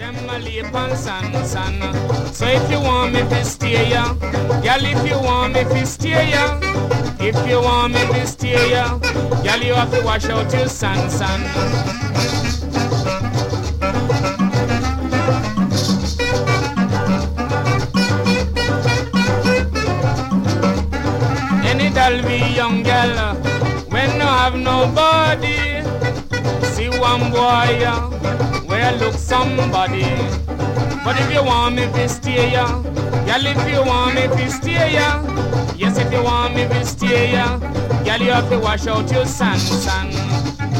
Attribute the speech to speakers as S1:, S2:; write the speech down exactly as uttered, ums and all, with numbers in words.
S1: Them a leap on sun, sun. So if you want me to stay ya, girl, if you want me to stay ya, if you want me to stay ya, girl, you have to wash out your sun, sun. Any doll be young girl when no have nobody. See one boy uh, where look somebody. But if you want me to stay ya, girl, if you want me to stay ya, yes, if you want me to stay ya, girl, you have to wash out your sun, sun.